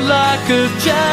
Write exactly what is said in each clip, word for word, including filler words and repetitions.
lack of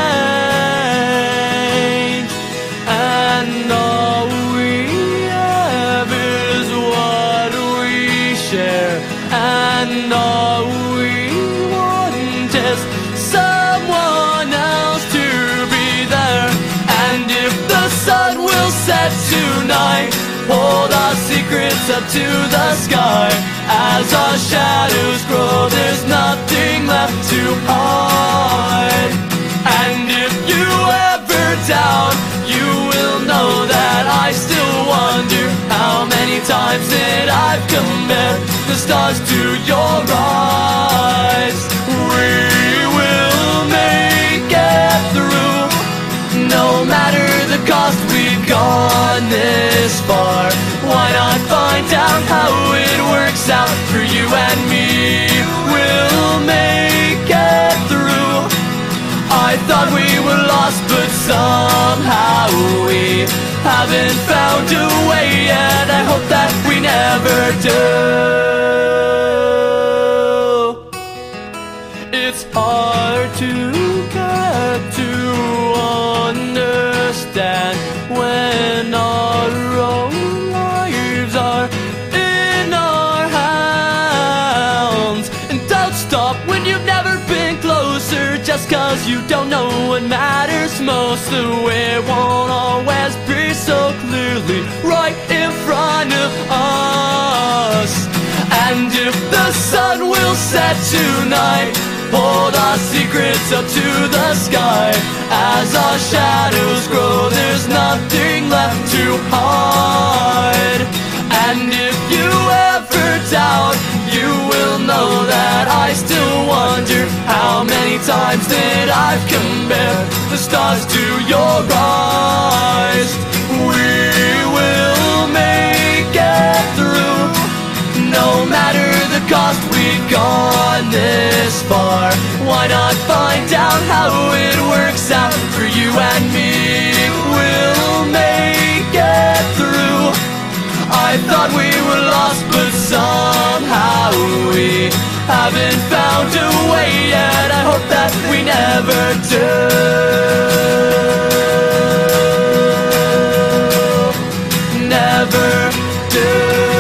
change, and all we have is what we share, and all we want is someone else to be there. And if the sun will set tonight, hold our secrets up to the sky. As our shadows grow, there's nothing left to hide. And if you ever doubt, you will know that I still wonder how many times that I've compared the stars to your eyes. We will make it through, no matter the cost. We've gone this far, why not find out how it works out for you and me? We'll make it through. I thought we were lost, but somehow we haven't found a way yet. I hope that we never do. It's hard to get to understand when our own lives are in our hands. And don't stop when you've never been closer, just cause you don't know what matters most. The way won't always be so clearly right in front of us. And if the sun will set tonight, hold our secrets up to the sky. As our shadows grow, there's nothing left to hide. And if you ever doubt, you will know that I still wonder how many times that I've compared the stars to your eyes. We will make it through, no matter the cost. We've gone this far, why not find out how it works out for you and me? We'll make it through. I thought we were lost, but somehow we haven't found a way yet. I hope that we never do. Never do.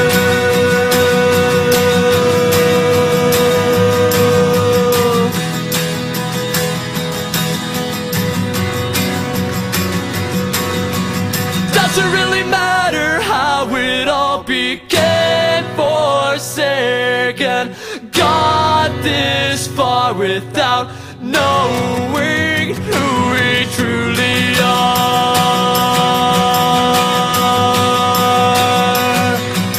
Does it really matter how it all began? Forsaken, got this far without knowing who we truly are.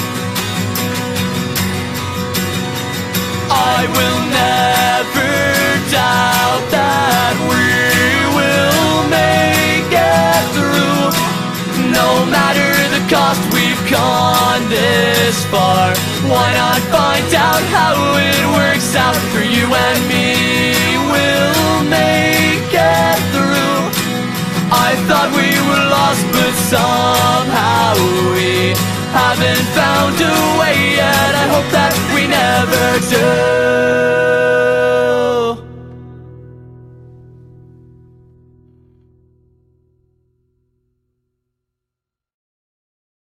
I will never doubt that we will make it through, no matter the cost. We've gone this far, why not find out how it works out for you and me? We'll make it through. I thought we were lost, but somehow we haven't found a way yet. I hope that we never do.